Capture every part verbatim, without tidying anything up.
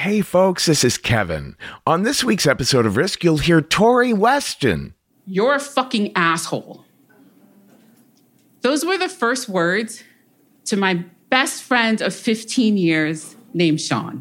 Hey folks, this is Kevin. On this week's episode of Risk, you'll hear Tori Weston. You're a fucking asshole. Those were the first words to my best friend of fifteen years named Sean.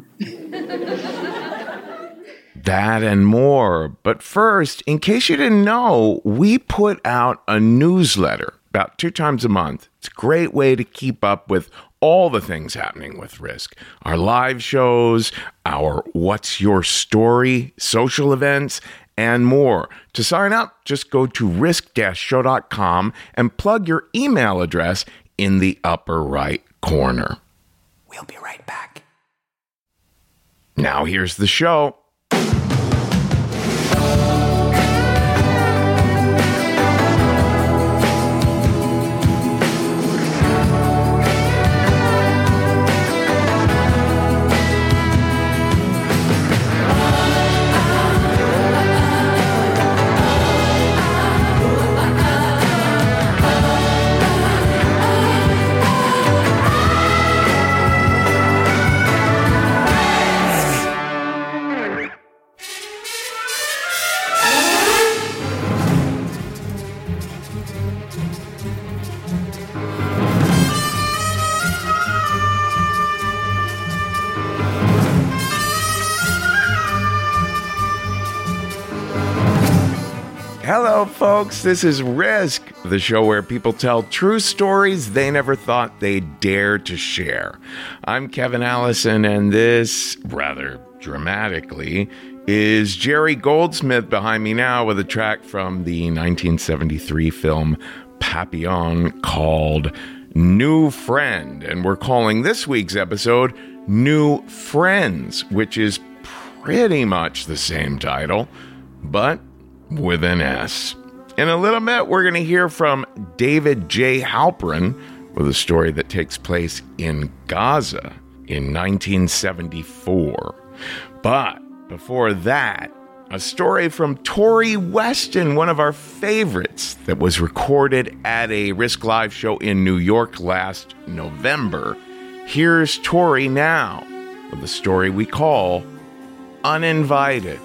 That and more. But first, in case you didn't know, we put out a newsletter about two times a month. It's a great way to keep up with all the things happening with Risk. Our live shows, our What's Your Story social events, and more. To sign up, just go to risk dash show dot com and plug your email address in the upper right corner. We'll be right back. Now here's the show. Hello, folks. This is Risk, the show where people tell true stories they never thought they'd dare to share. I'm Kevin Allison, and this, rather dramatically, is Jerry Goldsmith behind me now with a track from the nineteen seventy-three film Papillon called New Friend. And we're calling this week's episode New Friends, which is pretty much the same title, but with an S. In a little bit, we're going to hear from David J. Halperin with a story that takes place in Gaza in nineteen seventy-four. But before that, a story from Tori Weston, one of our favorites, that was recorded at a Risk Live show in New York last November. Here's Tori now with a story we call Uninvited.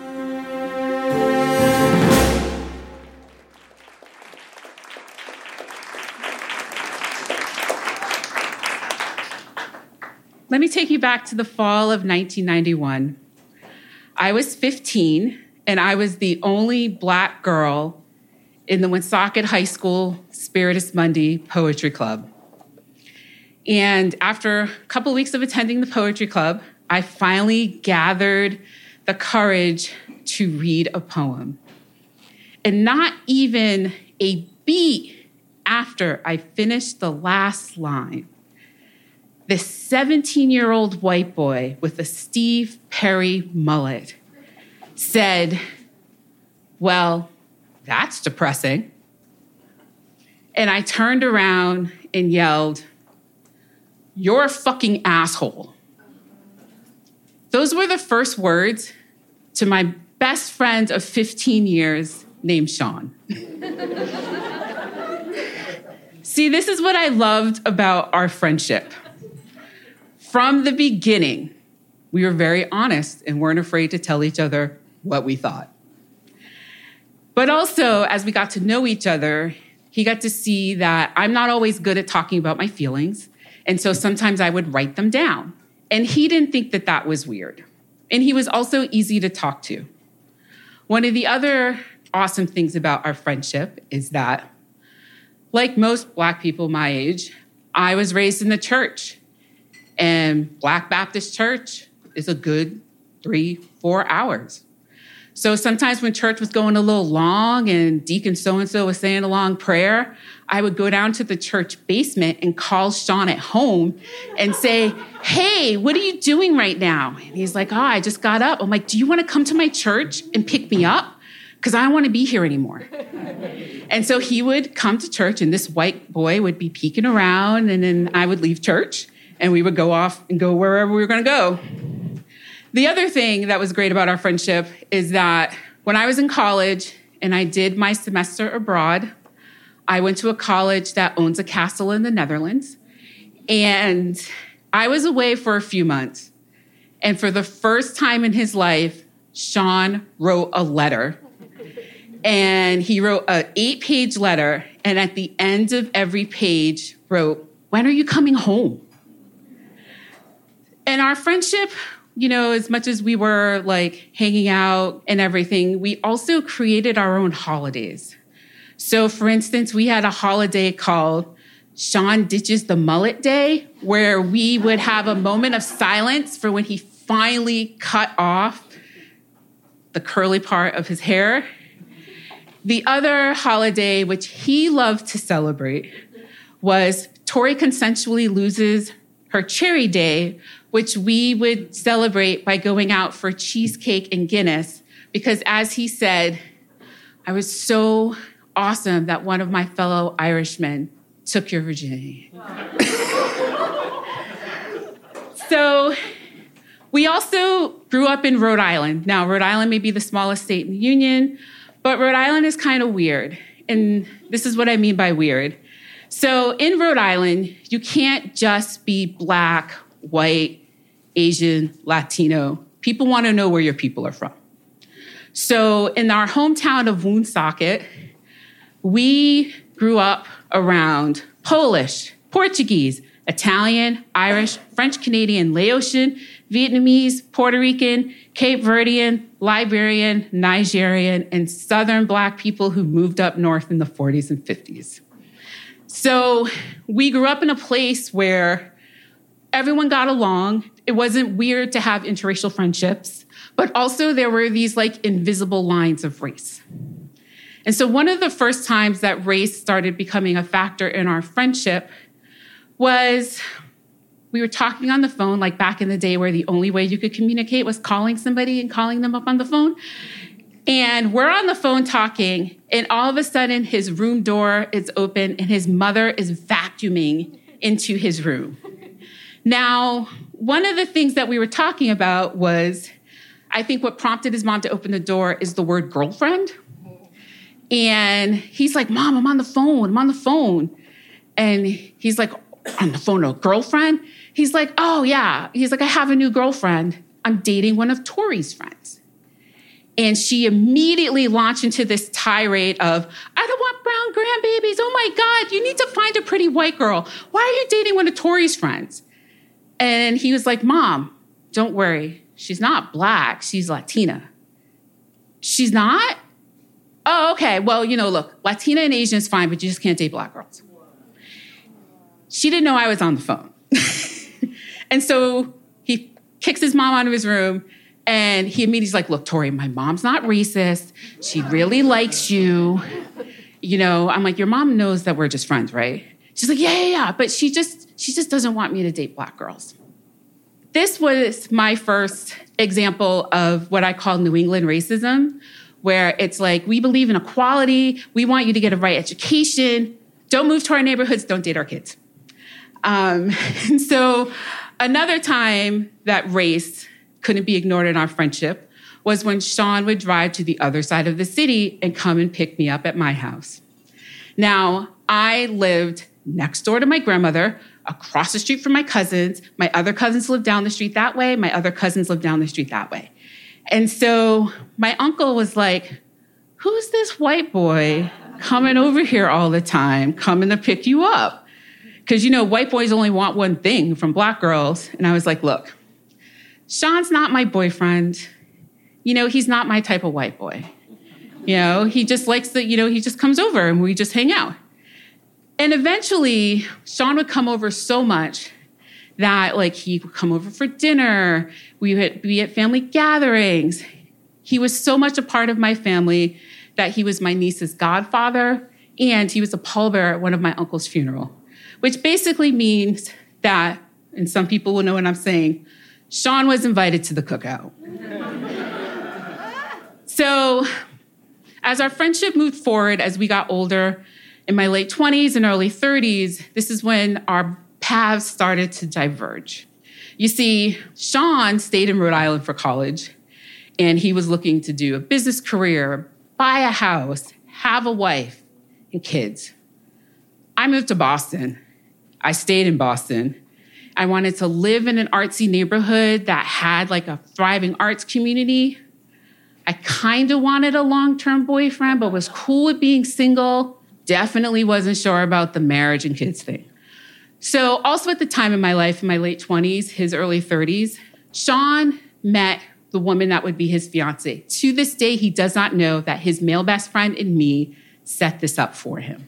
Let me take you back to the fall of nineteen ninety-one. I was fifteen, and I was the only Black girl in the Woonsocket High School Spiritus Mundi Poetry Club. And after a couple of weeks of attending the poetry club, I finally gathered the courage to read a poem. And not even a beat after I finished the last line, this seventeen-year-old white boy with a Steve Perry mullet said, "Well, that's depressing." And I turned around and yelled, "You're a fucking asshole." Those were the first words to my best friend of fifteen years named Sean. See, this is what I loved about our friendship. From the beginning, we were very honest and weren't afraid to tell each other what we thought. But also, as we got to know each other, he got to see that I'm not always good at talking about my feelings, and so sometimes I would write them down. And he didn't think that that was weird. And he was also easy to talk to. One of the other awesome things about our friendship is that, like most Black people my age, I was raised in the church. And Black Baptist Church is a good three, four hours. So sometimes when church was going a little long and Deacon so-and-so was saying a long prayer, I would go down to the church basement and call Sean at home and say, "Hey, what are you doing right now?" And he's like, "Oh, I just got up." I'm like, "Do you want to come to my church and pick me up? Because I don't want to be here anymore." And so he would come to church and this white boy would be peeking around, and then I would leave church. And we would go off and go wherever we were going to go. The other thing that was great about our friendship is that when I was in college and I did my semester abroad, I went to a college that owns a castle in the Netherlands. And I was away for a few months. And for the first time in his life, Sean wrote a letter. And he wrote an eight-page letter. And at the end of every page wrote, "When are you coming home?" And our friendship, you know, as much as we were like hanging out and everything, we also created our own holidays. So for instance, we had a holiday called Sean Ditches the Mullet Day, where we would have a moment of silence for when he finally cut off the curly part of his hair. The other holiday, which he loved to celebrate, was Tori consensually loses her cherry day, which we would celebrate by going out for cheesecake and Guinness, because as he said, I was so awesome that one of my fellow Irishmen took your virginity. So we also grew up in Rhode Island. Now, Rhode Island may be the smallest state in the Union, but Rhode Island is kind of weird. And this is what I mean by weird. So in Rhode Island, you can't just be Black, white, Asian, Latino. People want to know where your people are from. So in our hometown of Woonsocket, we grew up around Polish, Portuguese, Italian, Irish, French Canadian, Laotian, Vietnamese, Puerto Rican, Cape Verdean, Liberian, Nigerian, and Southern Black people who moved up north in the forties and fifties. So we grew up in a place where everyone got along. It wasn't weird to have interracial friendships, but also there were these like invisible lines of race. And so one of the first times that race started becoming a factor in our friendship was we were talking on the phone, like back in the day where the only way you could communicate was calling somebody and calling them up on the phone. And we're on the phone talking, and all of a sudden his room door is open and his mother is vacuuming into his room. Now, one of the things that we were talking about was, I think what prompted his mom to open the door is the word girlfriend. And he's like, "Mom, I'm on the phone, I'm on the phone." And he's like, "On the phone, a girlfriend?" He's like, "Oh yeah." He's like, "I have a new girlfriend. I'm dating one of Tori's friends." And she immediately launched into this tirade of, "I don't want brown grandbabies. Oh my God, you need to find a pretty white girl. Why are you dating one of Tori's friends?" And he was like, "Mom, don't worry. She's not Black. She's Latina." "She's not? Oh, okay. Well, you know, look, Latina and Asian is fine, but you just can't date Black girls." She didn't know I was on the phone. And so he kicks his mom out of his room, and he immediately's like, "Look, Tori, my mom's not racist. She really likes you. You know," I'm like, "Your mom knows that we're just friends, right?" She's like, "Yeah, yeah, yeah. But she just, she just doesn't want me to date Black girls." This was my first example of what I call New England racism, where it's like, we believe in equality. We want you to get a right education. Don't move to our neighborhoods. Don't date our kids. Um, and so another time that race couldn't be ignored in our friendship was when Sean would drive to the other side of the city and come and pick me up at my house. Now, I lived next door to my grandmother, across the street from my cousins. My other cousins lived down the street that way. My other cousins lived down the street that way. And so my uncle was like, "Who's this white boy coming over here all the time, coming to pick you up?" Because, you know, white boys only want one thing from Black girls. And I was like, "Look, Sean's not my boyfriend. You know, he's not my type of white boy. You know, he just likes the, you know, he just comes over and we just hang out." And eventually, Sean would come over so much that, like, he would come over for dinner. We would be at family gatherings. He was so much a part of my family that he was my niece's godfather, and he was a pallbearer at one of my uncle's funeral, which basically means that, and some people will know what I'm saying, Sean was invited to the cookout. So as our friendship moved forward, as we got older, in my late twenties and early thirties, this is when our paths started to diverge. You see, Sean stayed in Rhode Island for college, and he was looking to do a business career, buy a house, have a wife, and kids. I moved to Boston. I stayed in Boston. I wanted to live in an artsy neighborhood that had like a thriving arts community. I kind of wanted a long-term boyfriend, but was cool with being single. Definitely wasn't sure about the marriage and kids thing. So also at the time in my life, in my late twenties, his early thirties, Sean met the woman that would be his fiance. To this day, he does not know that his male best friend and me set this up for him.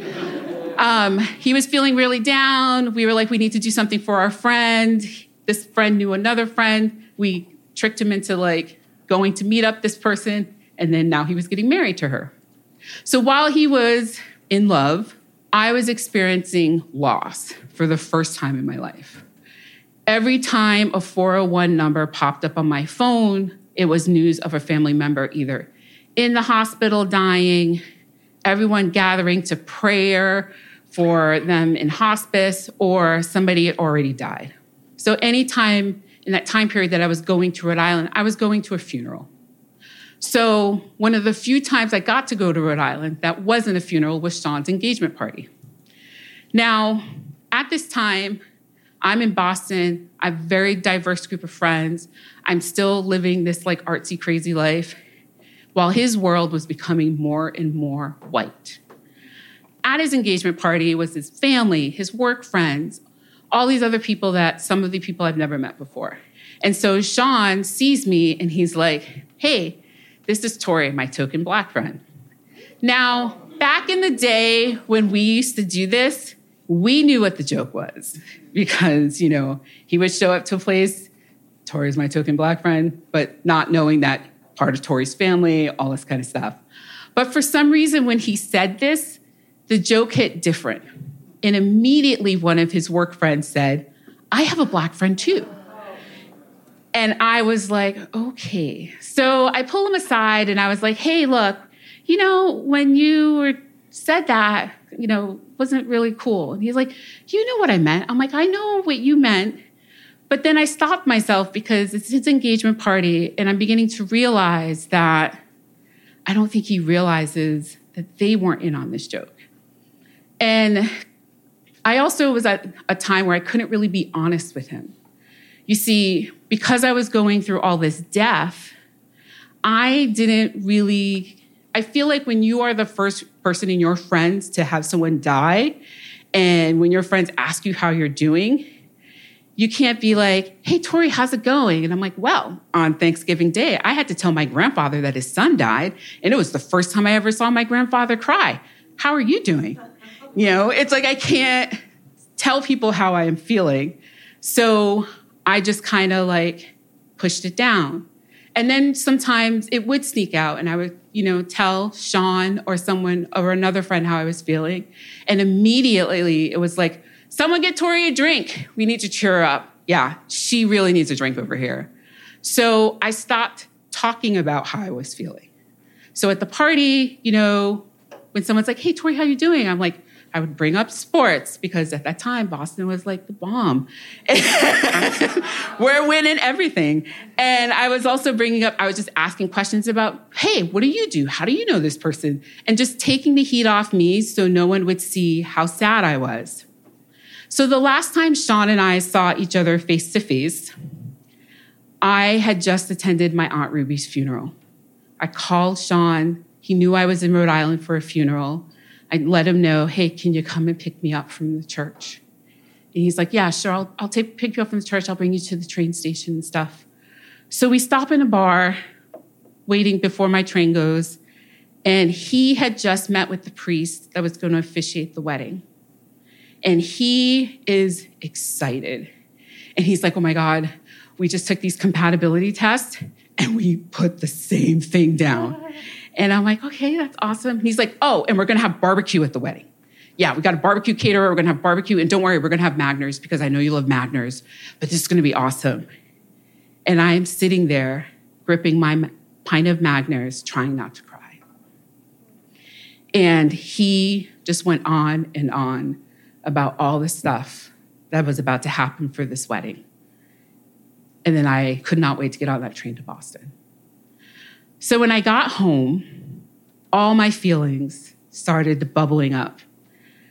um, he was feeling really down. We were like, we need to do something for our friend. This friend knew another friend. We tricked him into like going to meet up this person, and then now he was getting married to her. So while he was in love, I was experiencing loss for the first time in my life. Every time a four oh one number popped up on my phone, it was news of a family member either in the hospital dying, everyone gathering to prayer for them in hospice, or somebody had already died. So anytime in that time period that I was going to Rhode Island, I was going to a funeral. So one of the few times I got to go to Rhode Island that wasn't a funeral was Sean's engagement party. Now, at this time, I'm in Boston. I have a very diverse group of friends. I'm still living this like artsy, crazy life, while his world was becoming more and more white. At his engagement party was his family, his work friends, all these other people that some of the people I've never met before. And so Sean sees me and he's like, hey, this is Tori, my token Black friend. Now, back in the day when we used to do this, we knew what the joke was because, you know, he would show up to a place, Tori's my token Black friend, but not knowing that part of Tori's family, all this kind of stuff. But for some reason, when he said this, the joke hit different. And immediately one of his work friends said, I have a Black friend too. And I was like, okay. So I pulled him aside and I was like, hey, look, you know, when you were, said that, you know, wasn't really cool. And he's like, you know what I meant? I'm like, I know what you meant. But then I stopped myself because it's his engagement party and I'm beginning to realize that I don't think he realizes that they weren't in on this joke. And I also was at a time where I couldn't really be honest with him. You see, because I was going through all this death, I didn't really, I feel like when you are the first person in your friends to have someone die, and when your friends ask you how you're doing, you can't be like, hey, Tori, how's it going? And I'm like, well, on Thanksgiving Day, I had to tell my grandfather that his son died, and it was the first time I ever saw my grandfather cry. How are you doing? You know, it's like I can't tell people how I am feeling. So I just kind of like pushed it down. And then sometimes it would sneak out and I would, you know, tell Sean or someone or another friend how I was feeling. And immediately it was like, someone get Tori a drink. We need to cheer her up. Yeah, she really needs a drink over here. So I stopped talking about how I was feeling. So at the party, you know, when someone's like, hey, Tori, how you doing? I'm like, I would bring up sports because at that time, Boston was like the bomb. We're winning everything. And I was also bringing up, I was just asking questions about, hey, what do you do? How do you know this person? And just taking the heat off me so no one would see how sad I was. So the last time Sean and I saw each other face to face, I had just attended my Aunt Ruby's funeral. I called Sean. He knew I was in Rhode Island for a funeral. I let him know, hey, can you come and pick me up from the church? And he's like, yeah, sure, I'll, I'll take, pick you up from the church. I'll bring you to the train station and stuff. So we stop in a bar, waiting before my train goes, and he had just met with the priest that was going to officiate the wedding. And he is excited. And he's like, oh my God, we just took these compatibility tests and we put the same thing down. And I'm like, okay, that's awesome. And he's like, oh, and we're going to have barbecue at the wedding. Yeah, we got a barbecue caterer. We're going to have barbecue. And don't worry, we're going to have Magners because I know you love Magners, but this is going to be awesome. And I am sitting there gripping my pint of Magners, trying not to cry. And he just went on and on about all the stuff that was about to happen for this wedding. And then I could not wait to get on that train to Boston. So when I got home, all my feelings started bubbling up.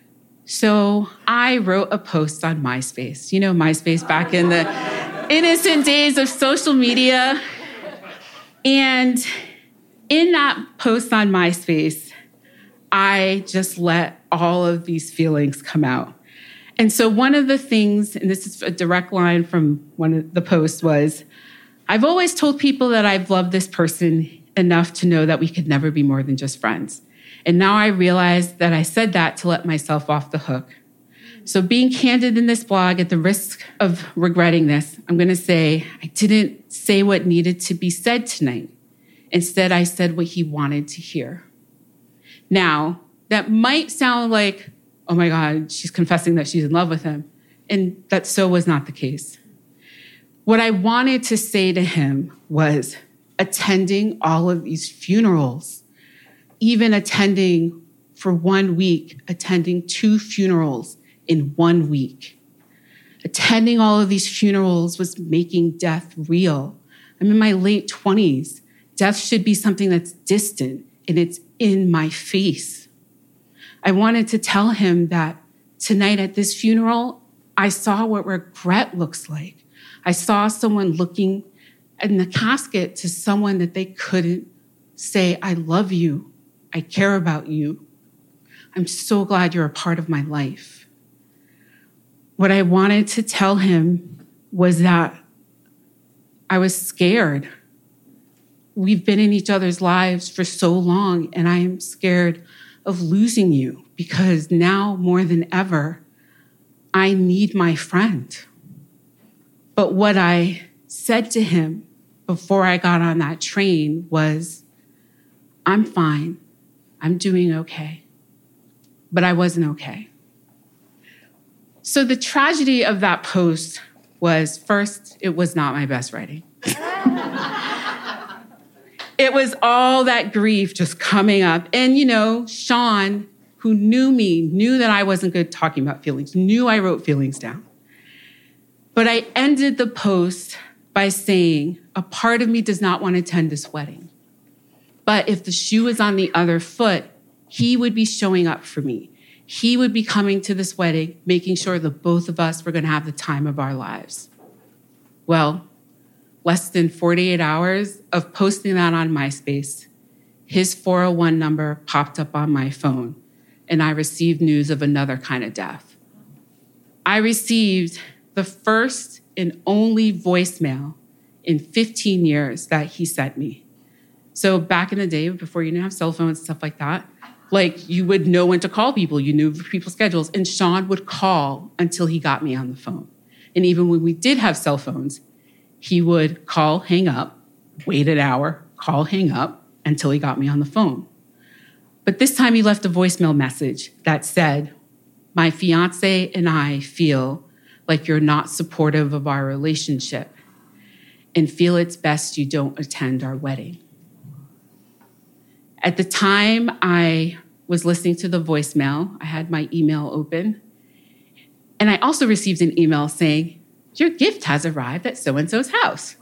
So I wrote a post on MySpace. You know, MySpace back in the innocent days of social media. And in that post on MySpace, I just let all of these feelings come out. And so one of the things, and this is a direct line from one of the posts, was, I've always told people that I've loved this person enough to know that we could never be more than just friends. And now I realize that I said that to let myself off the hook. So being candid in this blog, at the risk of regretting this, I'm going to say I didn't say what needed to be said tonight. Instead, I said what he wanted to hear. Now, that might sound like, oh my God, she's confessing that she's in love with him. And that so was not the case. What I wanted to say to him was attending all of these funerals, even attending for one week, attending two funerals in one week. Attending all of these funerals was making death real. I'm in my late twenties. Death should be something that's distant, and it's in my face. I wanted to tell him that tonight at this funeral, I saw what regret looks like. I saw someone looking in the casket to someone that they couldn't say, I love you. I care about you. I'm so glad you're a part of my life. What I wanted to tell him was that I was scared. We've been in each other's lives for so long, and I am scared of losing you because now more than ever, I need my friend. But what I said to him before I got on that train was, I'm fine. I'm doing okay. But I wasn't okay. So the tragedy of that post was, first, it was not my best writing. It was all that grief just coming up. And, you know, Sean, who knew me, knew that I wasn't good talking about feelings, knew I wrote feelings down. But I ended the post by saying, a part of me does not want to attend this wedding. But if the shoe was on the other foot, he would be showing up for me. He would be coming to this wedding, making sure that both of us were going to have the time of our lives. Well, less than forty-eight hours of posting that on MySpace, his four oh one number popped up on my phone, and I received news of another kind of death. I received the first and only voicemail in fifteen years that he sent me. So back in the day, before you didn't have cell phones and stuff like that, like you would know when to call people, you knew people's schedules, and Sean would call until he got me on the phone. And even when we did have cell phones, he would call, hang up, wait an hour, call, hang up, until he got me on the phone. But this time he left a voicemail message that said, my fiance and I feel like you're not supportive of our relationship and feel it's best you don't attend our wedding. At the time I was listening to the voicemail, I had my email open, and I also received an email saying, your gift has arrived at so-and-so's house.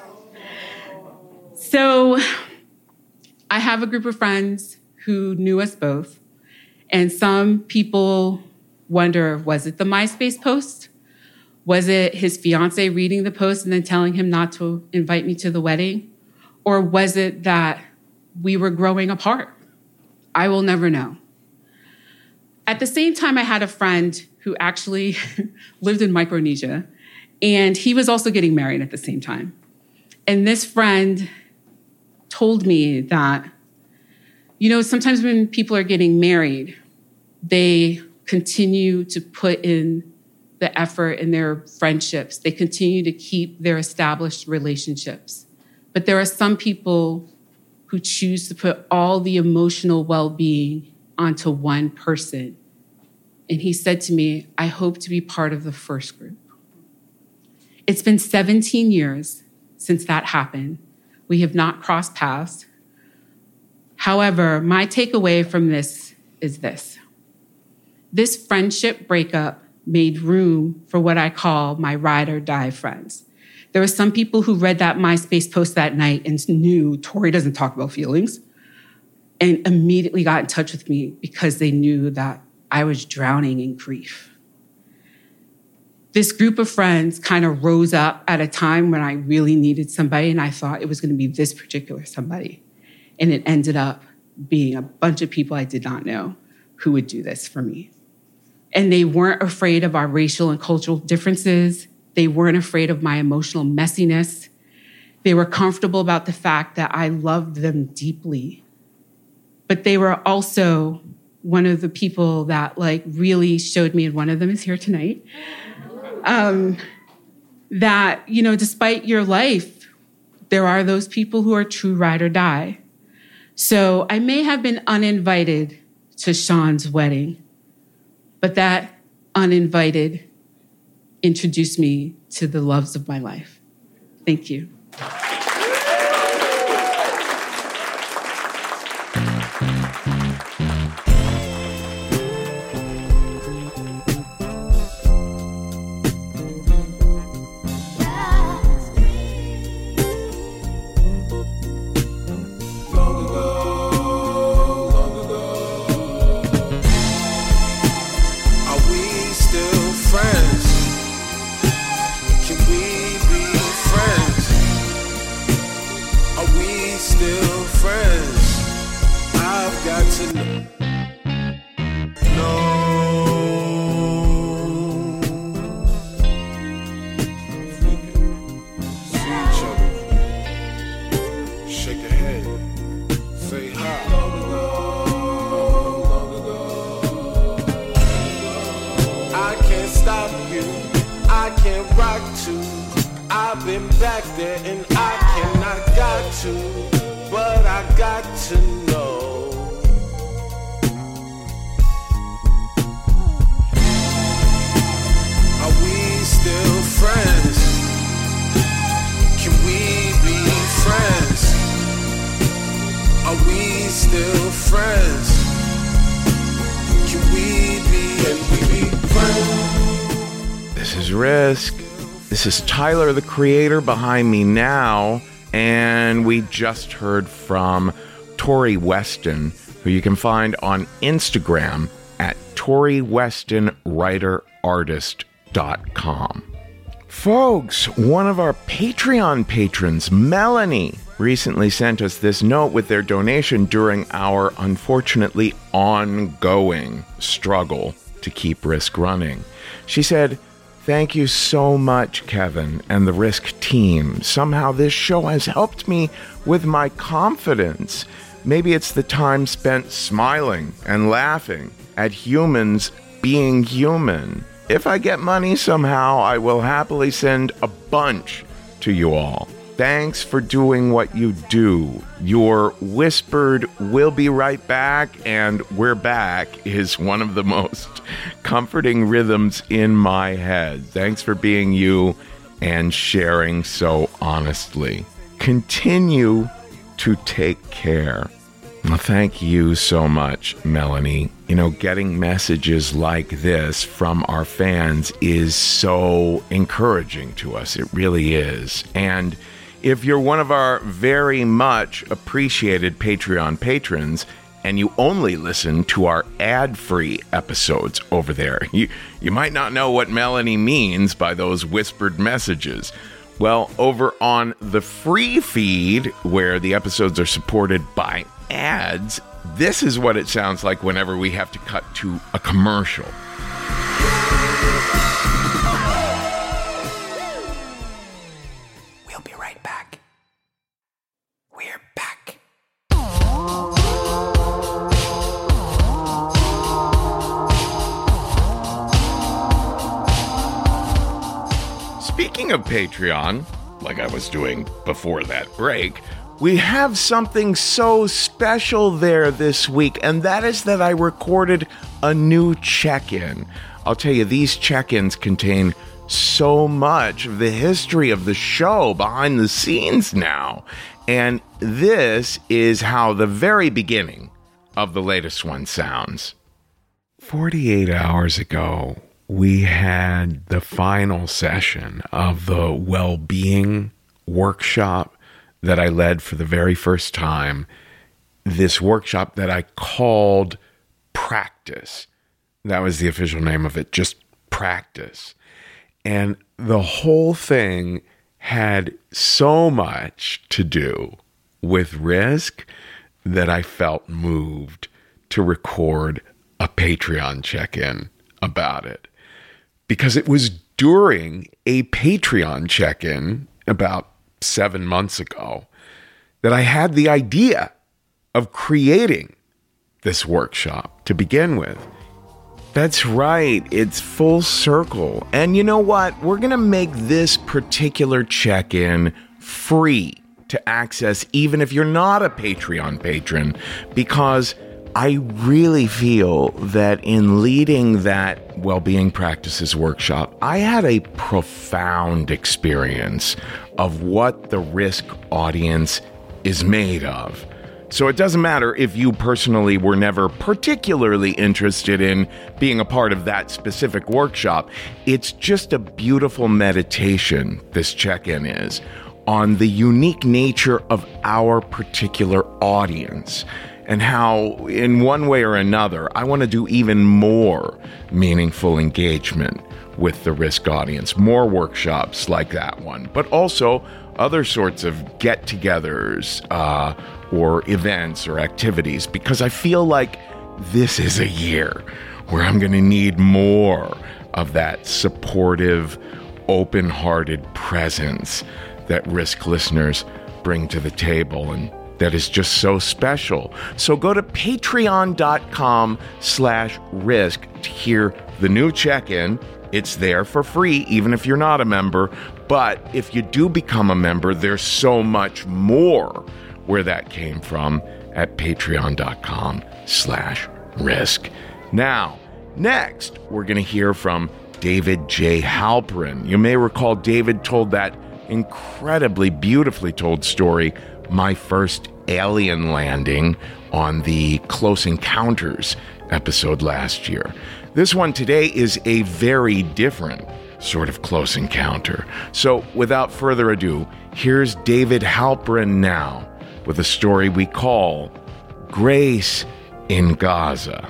So I have a group of friends who knew us both, and some people wonder, was it the MySpace post? Was it his fiance reading the post and then telling him not to invite me to the wedding? Or was it that we were growing apart? I will never know. At the same time, I had a friend who actually lived in Micronesia, and he was also getting married at the same time. And this friend told me that, you know, sometimes when people are getting married, they continue to put in the effort in their friendships. They continue to keep their established relationships. But there are some people who choose to put all the emotional well-being onto one person. And he said to me, I hope to be part of the first group. It's been seventeen years since that happened. We have not crossed paths. However, my takeaway from this is this. This friendship breakup made room for what I call my ride or die friends. There were some people who read that MySpace post that night and knew Tori doesn't talk about feelings, and immediately got in touch with me because they knew that I was drowning in grief. This group of friends kind of rose up at a time when I really needed somebody, and I thought it was going to be this particular somebody. And it ended up being a bunch of people I did not know who would do this for me. And they weren't afraid of our racial and cultural differences. They weren't afraid of my emotional messiness. They were comfortable about the fact that I loved them deeply. But they were also one of the people that like really showed me, and one of them is here tonight, um, that, you know, despite your life, there are those people who are true ride or die. So I may have been uninvited to Sean's wedding, but that uninvited introduced me to the loves of my life. Thank you. This is Tyler, the creator, behind me now, and we just heard from Tori Weston, who you can find on Instagram at tori weston writer artist dot com. Folks, one of our Patreon patrons, Melanie, recently sent us this note with their donation during our unfortunately ongoing struggle to keep Risk running. She said, "Thank you so much, Kevin and the Risk team. Somehow this show has helped me with my confidence. Maybe it's the time spent smiling and laughing at humans being human. If I get money somehow, I will happily send a bunch to you all. Thanks for doing what you do. Your whispered, 'We'll be right back' and 'We're back' is one of the most comforting rhythms in my head. Thanks for being you and sharing so honestly. Continue to take care." Well, thank you so much, Melanie. You know, getting messages like this from our fans is so encouraging to us. It really is. And if you're one of our very much appreciated Patreon patrons and you only listen to our ad-free episodes over there, you, you might not know what Melanie means by those whispered messages. Well, over on the free feed, where the episodes are supported by ads, this is what it sounds like whenever we have to cut to a commercial. We'll be right back. We're back. Speaking of Patreon, like I was doing before that break, we have something so special there this week, and that is that I recorded a new check-in. I'll tell you, these check-ins contain so much of the history of the show behind the scenes now. And this is how the very beginning of the latest one sounds. forty-eight hours ago, we had the final session of the well-being workshop that I led for the very first time. This workshop that I called Practice. That was the official name of it, just practice. And the whole thing had so much to do with risk that I felt moved to record a Patreon check-in about it. Because it was during a Patreon check-in about seven months ago that I had the idea of creating this workshop to begin with. That's right. It's full circle. And you know what? We're going to make this particular check-in free to access even if you're not a Patreon patron, because I really feel that in leading that well-being practices workshop, I had a profound experience of what the risk audience is made of. So it doesn't matter if you personally were never particularly interested in being a part of that specific workshop. It's just a beautiful meditation, this check-in is, on the unique nature of our particular audience and how, in one way or another, I want to do even more meaningful engagement with the risk audience, more workshops like that one, but also other sorts of get-togethers, uh, or events or activities, because I feel like this is a year where I'm going to need more of that supportive, open-hearted presence that Risk listeners bring to the table, and that is just so special. So go to patreon.com slash risk to hear the new check-in. It's there for free, even if you're not a member. But if you do become a member, there's so much more where that came from at patreon.com slash risk. Now, next, we're going to hear from David J. Halperin. You may recall David told that incredibly beautifully told story, My First Alien Landing, on the Close Encounters episode last year. This one today is a very different sort of close encounter. So without further ado, here's David Halperin now with a story we call Grace in Gaza.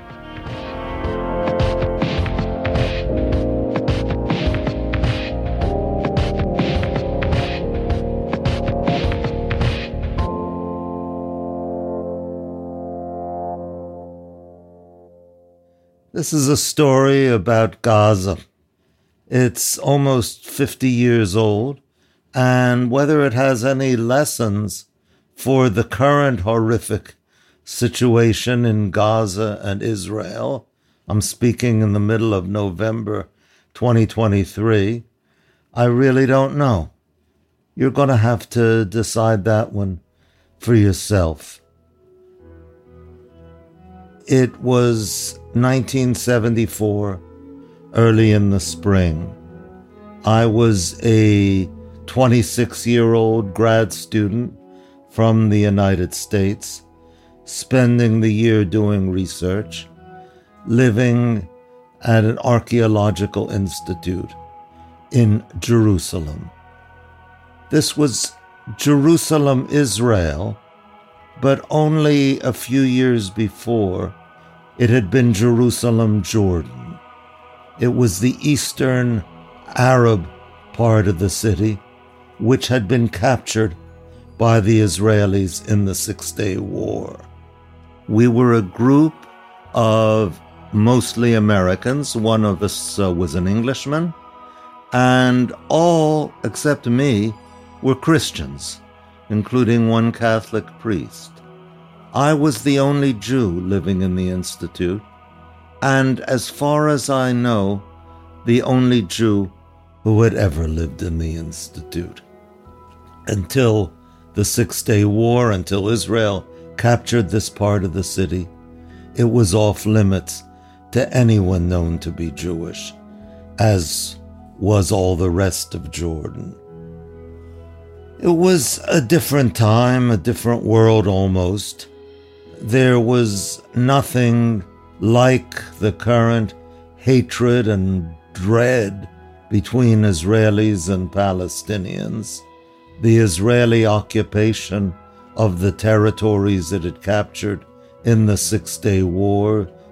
This is a story about Gaza. It's almost fifty years old, and whether it has any lessons for the current horrific situation in Gaza and Israel, I'm speaking in the middle of November twenty twenty-three, I really don't know. You're going to have to decide that one for yourself. It was nineteen seventy-four, early in the spring. I was a twenty-six-year-old grad student from the United States, spending the year doing research, living at an archaeological institute in Jerusalem. This was Jerusalem, Israel, but only a few years before, it had been Jerusalem, Jordan. It was the eastern Arab part of the city, which had been captured by the Israelis in the Six-Day War. We were a group of mostly Americans. One of us uh, was an Englishman, and all, except me, were Christians, including one Catholic priest. I was the only Jew living in the institute, and as far as I know, the only Jew who had ever lived in the institute. Until the Six-Day War, until Israel captured this part of the city, it was off limits to anyone known to be Jewish, as was all the rest of Jordan. It was a different time, a different world almost. There was nothing like the current hatred and dread between Israelis and Palestinians. The Israeli occupation of the territories it had captured in the Six-Day War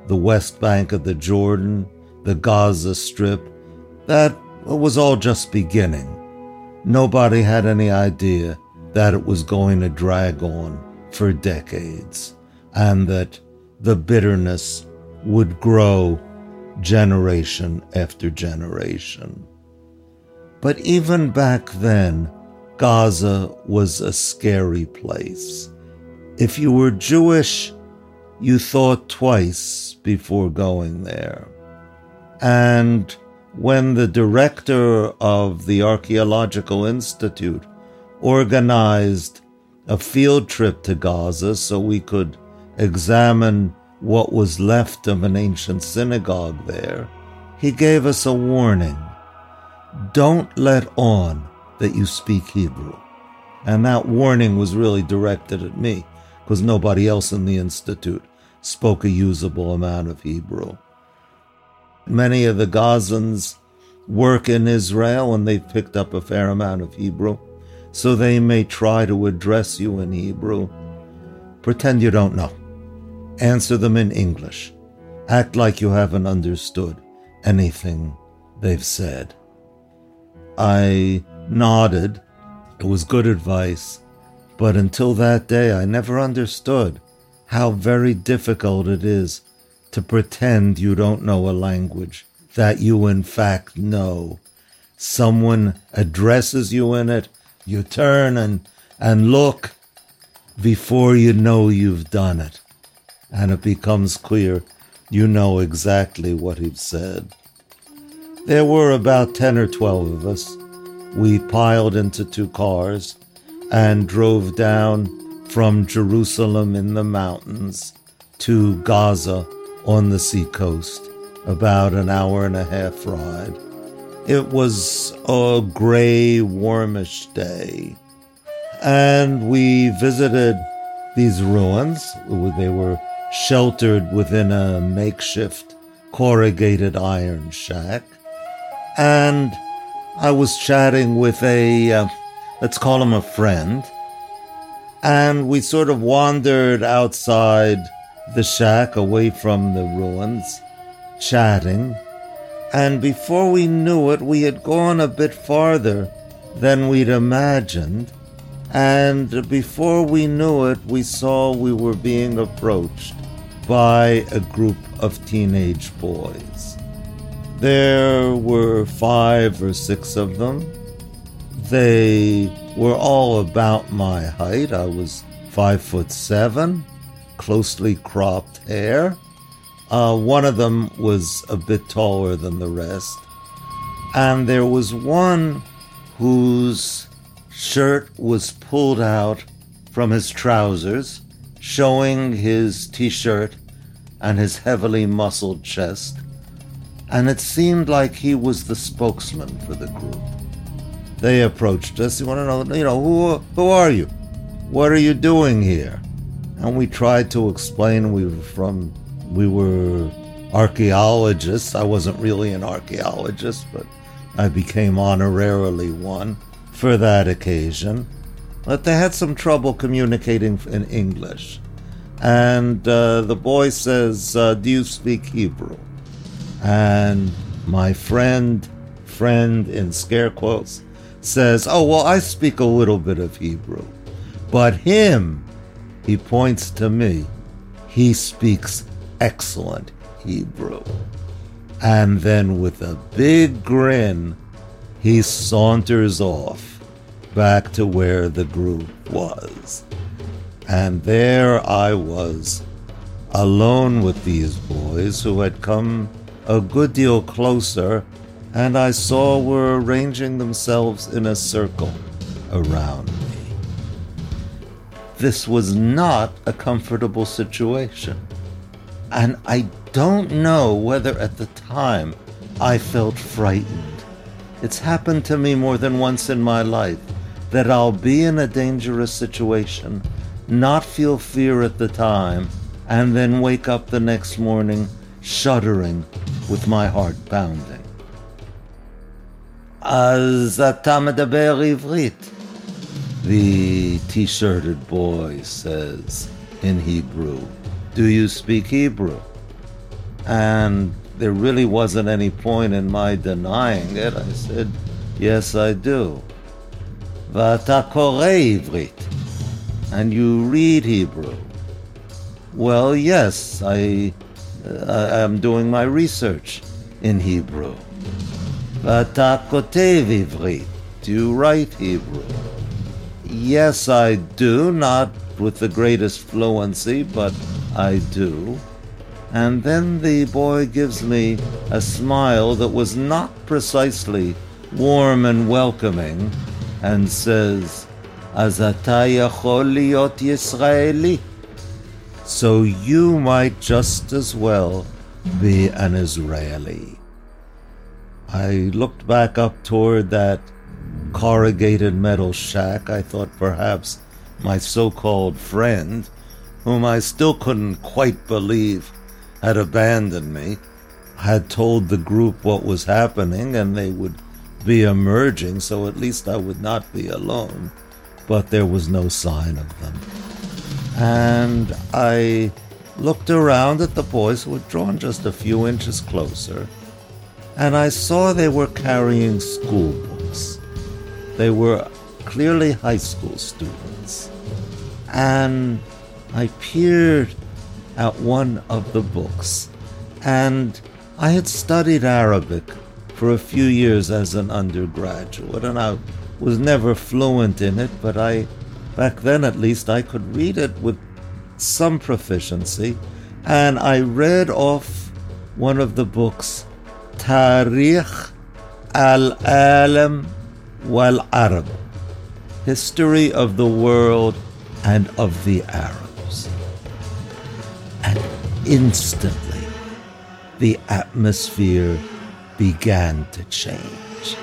the West Bank of the Jordan, the Gaza Strip. That was all just beginning. Nobody had any idea that it was going to drag on for decades, and that the bitterness would grow generation after generation. But even back then, Gaza was a scary place. If you were Jewish, you thought twice before going there. And when the director of the Archaeological Institute organized a field trip to Gaza so we could examine what was left of an ancient synagogue there, he gave us a warning. Don't let on that you speak Hebrew. And that warning was really directed at me, because nobody else in the Institute spoke a usable amount of Hebrew. Many of the Gazans work in Israel, and they've picked up a fair amount of Hebrew, so they may try to address you in Hebrew. Pretend you don't know. Answer them in English. Act like you haven't understood anything they've said. I nodded. It was good advice, but until that day I never understood how very difficult it is to pretend you don't know a language that you in fact know. Someone addresses you in it, you turn and, and look before you know you've done it. And it becomes clear you know exactly what he's said. There were about ten or twelve of us. We piled into two cars and drove down from Jerusalem in the mountains to Gaza on the seacoast, about an hour and a half ride. It was a gray, warmish day, and we visited these ruins. They were sheltered within a makeshift corrugated iron shack, and I was chatting with a, uh, let's call him a friend, and we sort of wandered outside the shack away from the ruins, chatting, and before we knew it, we had gone a bit farther than we'd imagined, and before we knew it, we saw we were being approached by a group of teenage boys. There were five or six of them. They were all about my height. I was five foot seven, closely cropped hair. Uh, one of them was a bit taller than the rest. And there was one whose shirt was pulled out from his trousers, showing his t-shirt and his heavily muscled chest. And it seemed like he was the spokesman for the group. They approached us. You want to know, you know, who, who are you? What are you doing here? And we tried to explain we were from, we were archaeologists. I wasn't really an archaeologist, but I became honorarily one for that occasion. But they had some trouble communicating in English. And uh, the boy says, uh, do you speak Hebrew? And my friend, friend in scare quotes, says, oh, well, I speak a little bit of Hebrew. But him, he points to me, he speaks excellent Hebrew. And then with a big grin, he saunters off back to where the group was. And there I was, alone with these boys who had come a good deal closer, and I saw were arranging themselves in a circle around me. This was not a comfortable situation, and I don't know whether at the time I felt frightened. It's happened to me more than once in my life that I'll be in a dangerous situation, not feel fear at the time, and then wake up the next morning shuddering with my heart pounding. אז אתה מדבר עברית, the t-shirted boy says in Hebrew. Do you speak Hebrew? And there really wasn't any point in my denying it. I said, yes, I do. V'ata koreh ivrit. And you read Hebrew. Well, yes, I, I am doing my research in Hebrew. V'ata kotev ivrit. Do you write Hebrew? Yes, I do, not with the greatest fluency, but I do. And then the boy gives me a smile that was not precisely warm and welcoming and says, Az ata yachol liot Yisraeli. So you might just as well be an Israeli. I looked back up toward that corrugated metal shack. I thought perhaps my so-called friend, whom I still couldn't quite believe had abandoned me, had told the group what was happening and they would be emerging, so at least I would not be alone. But there was no sign of them. And I looked around at the boys who had drawn just a few inches closer, and I saw they were carrying school books. They were clearly high school students. And I peered at one of the books, and I had studied Arabic for a few years as an undergraduate, and I was never fluent in it, but I, back then at least, I could read it with some proficiency, and I read off one of the books, Tarikh al-Alam wal-Arab, History of the World and of the Arabs. And instantly, the atmosphere began to change.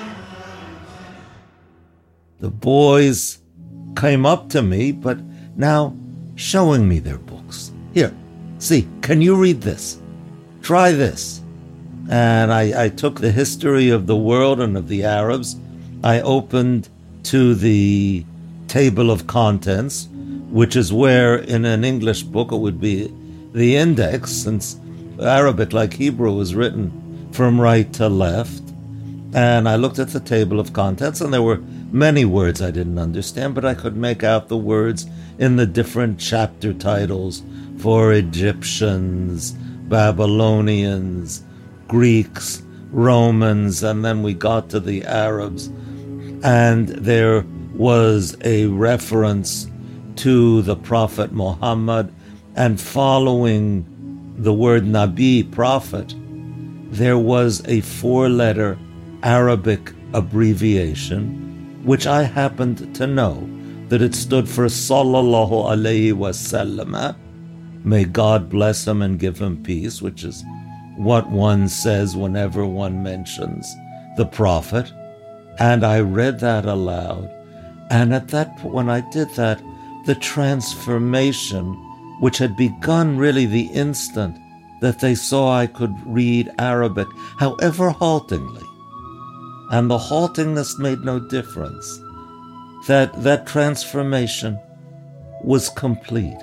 The boys came up to me, but now showing me their books. Here, see, can you read this? Try this. And I, I took the history of the world and of the Arabs. I opened to the table of contents, which is where in an English book it would be the index, since Arabic, like Hebrew, was written from right to left. And I looked at the table of contents, and there were many words I didn't understand, but I could make out the words in the different chapter titles for Egyptians, Babylonians, Greeks, Romans, and then we got to the Arabs. And there was a reference to the Prophet Muhammad, and following the word Nabi, prophet, there was a four-letter Arabic abbreviation, which I happened to know, that it stood for Sallallahu Alaihi Wasallam, may God bless him and give him peace, which is what one says whenever one mentions the Prophet. And I read that aloud. And at that point, when I did that, the transformation, which had begun really the instant that they saw I could read Arabic, however haltingly, and the haltingness made no difference, that that transformation was complete.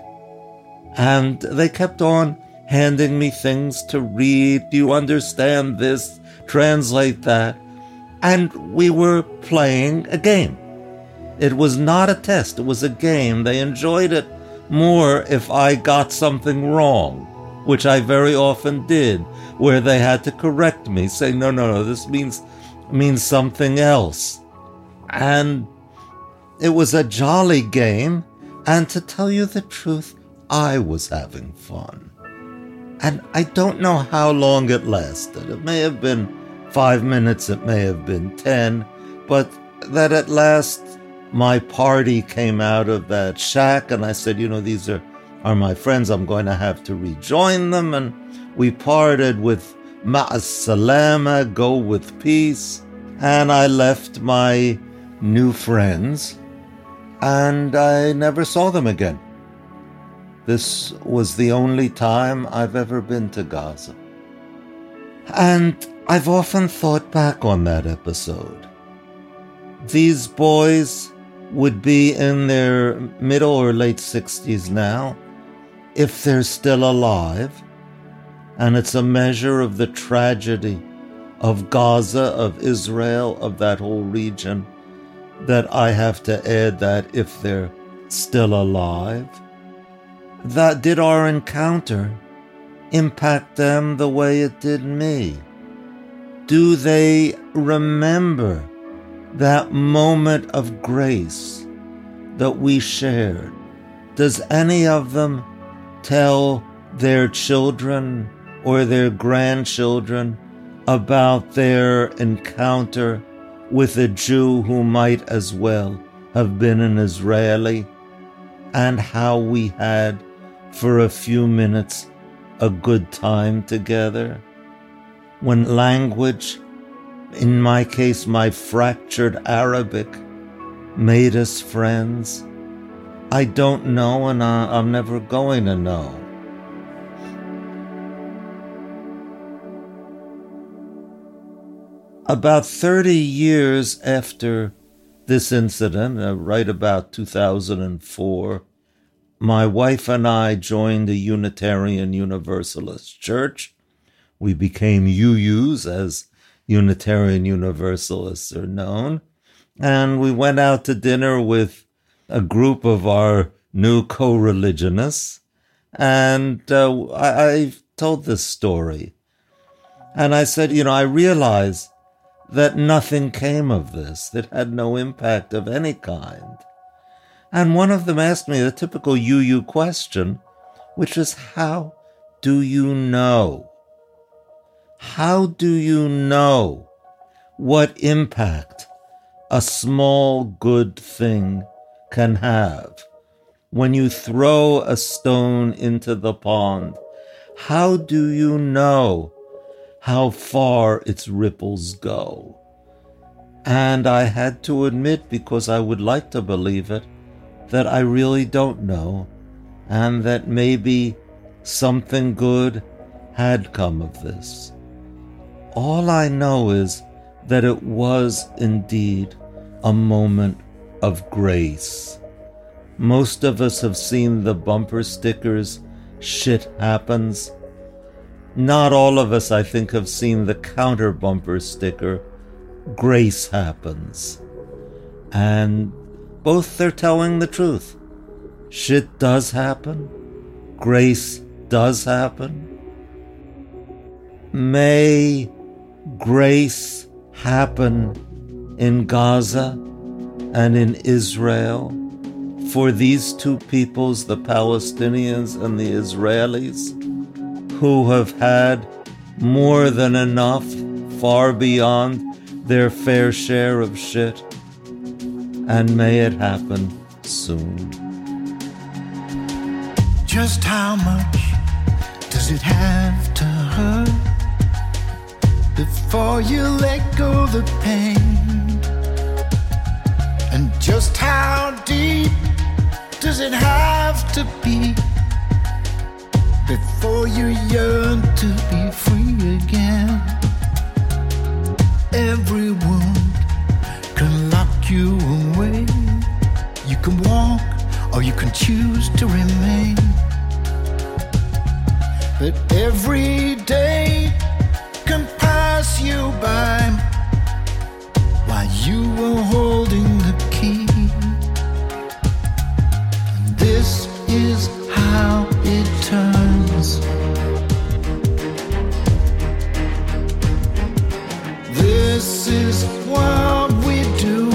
And they kept on handing me things to read. Do you understand this? Translate that. And we were playing a game. It was not a test. It was a game. They enjoyed it more if I got something wrong, which I very often did, where they had to correct me, say, no, no, no, this means means something else. And it was a jolly game, and to tell you the truth, I was having fun. And I don't know how long it lasted. It may have been five minutes, it may have been ten, but that at last my party came out of that shack, and I said, you know, these are, are my friends, I'm going to have to rejoin them, and we parted with Ma'as salama, go with peace, and I left my new friends, and I never saw them again. This was the only time I've ever been to Gaza. And I've often thought back on that episode. These boys would be in their middle or late sixties now, if they're still alive. And it's a measure of the tragedy of Gaza, of Israel, of that whole region, that I have to add that if they're still alive, that did our encounter impact them the way it did me? Do they remember that moment of grace that we shared? Does any of them tell their children or their grandchildren about their encounter with a Jew who might as well have been an Israeli, and how we had, for a few minutes, a good time together? When language, in my case, my fractured Arabic, made us friends, I don't know, and I, I'm never going to know. About thirty years after this incident, uh, right about two thousand four, my wife and I joined the Unitarian Universalist Church. We became U Us, as Unitarian Universalists are known, and we went out to dinner with a group of our new co-religionists, and uh, I, I told this story. And I said, you know, I realized that nothing came of this, that had no impact of any kind. And one of them asked me the typical U U question, which is, how do you know? How do you know what impact a small good thing can have? When you throw a stone into the pond, how do you know how far its ripples go? And I had to admit, because I would like to believe it, that I really don't know, and that maybe something good had come of this. All I know is that it was indeed a moment of grace. Most of us have seen the bumper stickers, "Shit happens." Not all of us, I think, have seen the counter bumper sticker, "Grace happens." And both they're telling the truth. Shit does happen. Grace does happen. May grace happen in Gaza and in Israel for these two peoples, the Palestinians and the Israelis, who have had more than enough, far beyond their fair share of shit. And may it happen soon. Just how much does it have to hurt before you let go the pain? And just how deep does it have to be before you yearn to be free again? Every wound can lock you away. You can walk or you can choose to remain. But every day can pass you by while you were holding the key. And this is how it turns. This is what we do.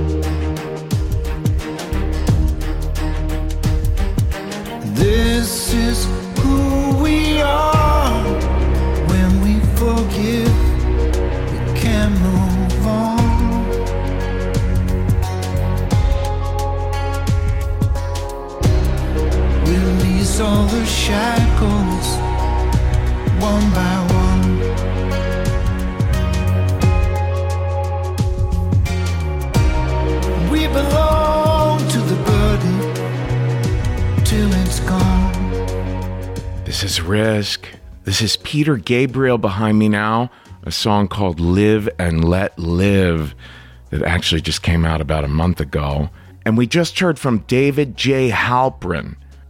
This is who we are. When we forgive, we can move on. Release all the shackles, one by one. We belong to the burden till it's gone. This is Risk. This is Peter Gabriel behind me now, a song called Live and Let Live that actually just came out about a month ago. And we just heard from David J. Halprin,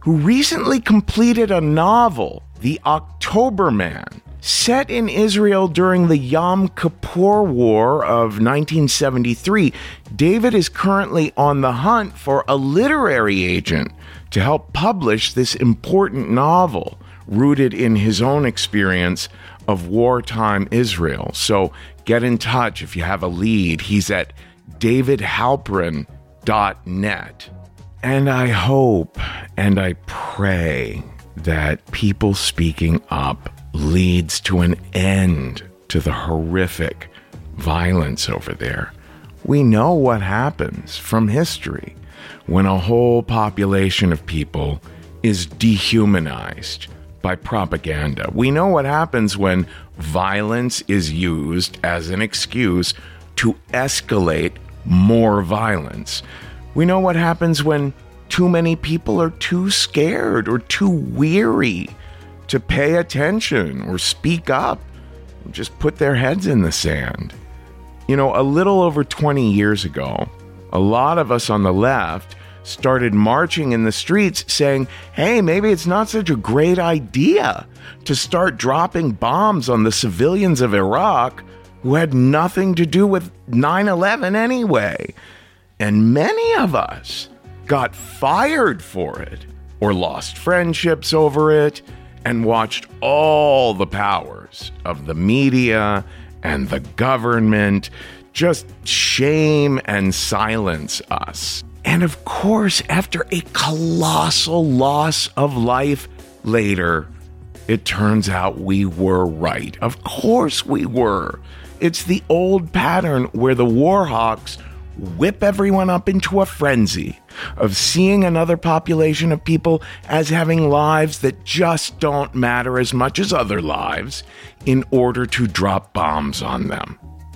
who recently completed a novel, The October Man, set in Israel during the Yom Kippur War of nineteen seventy-three. David is currently on the hunt for a literary agent to help publish this important novel, rooted in his own experience of wartime Israel. So get in touch if you have a lead. He's at david halperin dot net. And I hope and I pray that people speaking up leads to an end to the horrific violence over there. We know what happens from history when a whole population of people is dehumanized by propaganda. We know what happens when violence is used as an excuse to escalate more violence. We know what happens when too many people are too scared or too weary to pay attention or speak up, just put their heads in the sand. You know, a little over twenty years ago, a lot of us on the left started marching in the streets saying, hey, maybe it's not such a great idea to start dropping bombs on the civilians of Iraq who had nothing to do with nine eleven anyway. And many of us got fired for it or lost friendships over it and watched all the powers of the media and the government just shame and silence us. And of course, after a colossal loss of life later, it turns out we were right. Of course we were. It's the old pattern where the war hawks whip everyone up into a frenzy of seeing another population of people as having lives that just don't matter as much as other lives in order to drop bombs on them.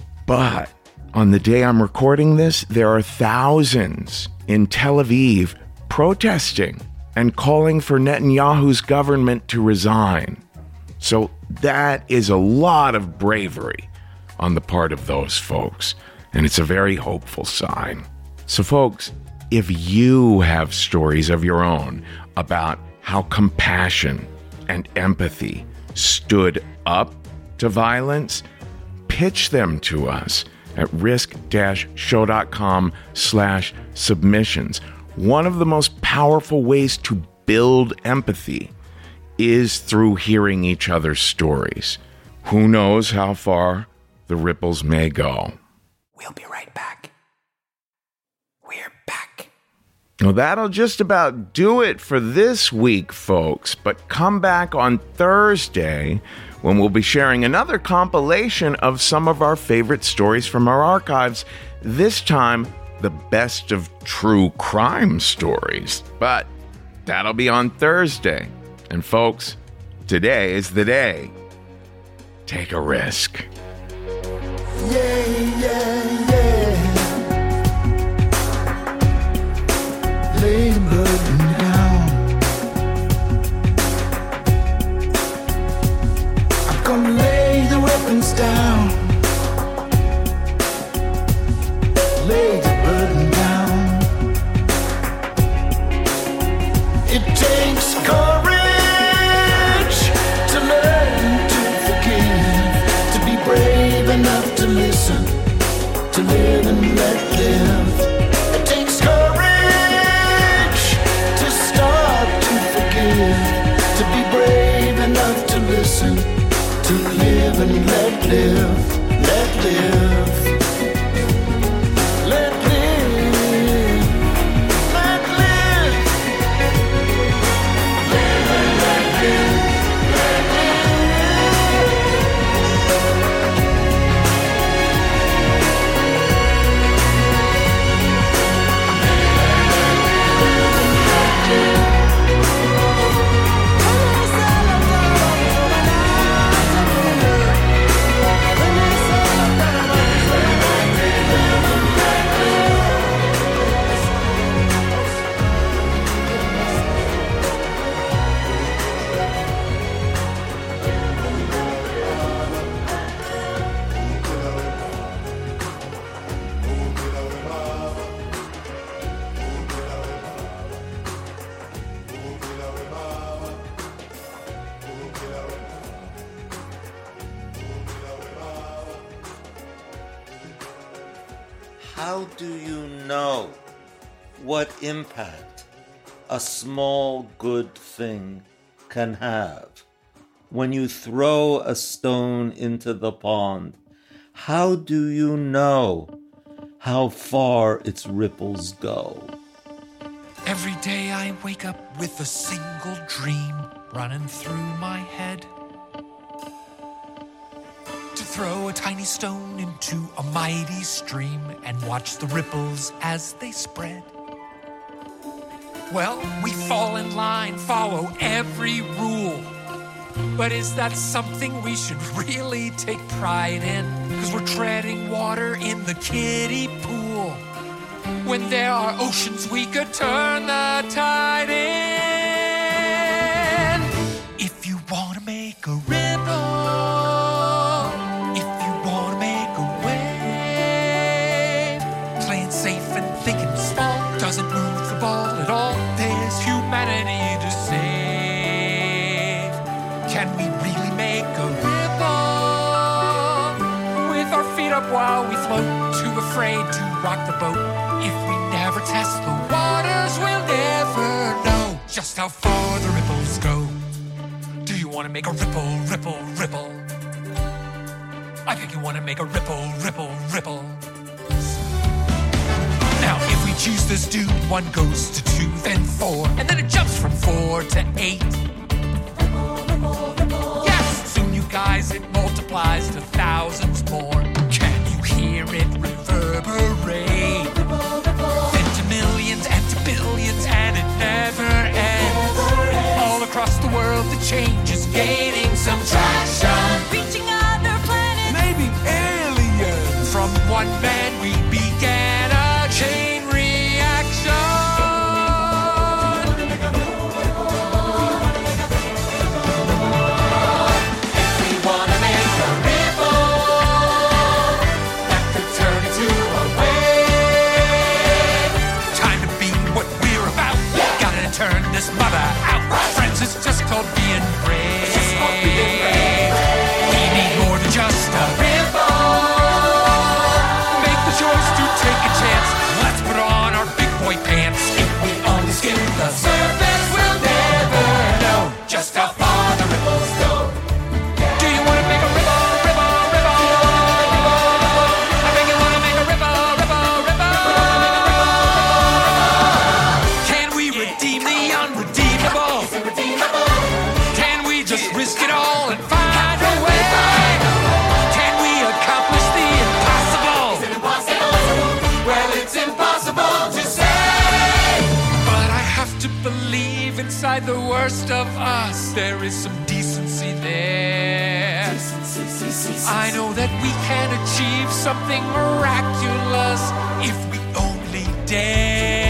But on the day I'm recording this, there are thousands in Tel Aviv protesting and calling for Netanyahu's government to resign. So that is a lot of bravery on the part of those folks. And it's a very hopeful sign. So folks, if you have stories of your own about how compassion and empathy stood up to violence, pitch them to us at risk-show.com slash submissions. One of the most powerful ways to build empathy is through hearing each other's stories. Who knows how far the ripples may go. We'll be right back. We're back. Well, that'll just about do it for this week, folks. But come back on Thursday when we'll be sharing another compilation of some of our favorite stories from our archives. This time, the best of true crime stories. But that'll be on Thursday. And folks, today is the day. Take a risk. Yeah, yeah, yeah. Lay the burden down. I'm gonna lay the weapons down. Lay the burden down. It takes courage to learn to forgive, to be brave enough to listen, to live and let live. It takes courage to start to forgive, to be brave enough to listen, to live and let live, let live. Let live, let live, live and let live, let live. How do you know what impact a small good thing can have? When you throw a stone into the pond, how do you know how far its ripples go? Every day I wake up with a single dream running through my head. To throw a tiny stone into a mighty stream and watch the ripples as they spread. Well, we fall in line, follow every rule. But is that something we should really take pride in? Because we're treading water in the kiddie pool, when there are oceans we could turn the tide in. If you want to make a ripple, if you want to make a wave, playing safe and thinking small doesn't move the ball at all. There's humanity to save. Can we really make a ripple with our feet up while we float, too afraid to rock the boat? If we never test the waters, we'll never know just how far the ripples go. Do you want to make a ripple, ripple, ripple? I think you want to make a ripple, ripple, ripple. Now, if we choose this dude, one goes to two, then four, and then it jumps from four to eight. Yes, soon you guys, it multiplies to thousands more. Can you hear it reverberate? Then to millions and to billions, and it never ends. All across the world, the change is gaining some traction. Reaching other planets, Maybe aliens. From one man, we began a chain reaction. Turn this mother out. Friends, it's just called being brave. We need more than just a ripple. Make the choice to take a chance. Let's put on our big boy pants. If we only skim the surface, we'll never know just how far the ripples go. Do you want to make a ripple, ripple, ripple? I think you want to make a ripple, ripple, ripple. Can we redeem the unredeemable? Can we just risk it all and find a way? Can we accomplish the impossible? Well, it's impossible to say. But I have to believe inside the worst of us there is some decency there. I know that we can achieve something miraculous if we only dare.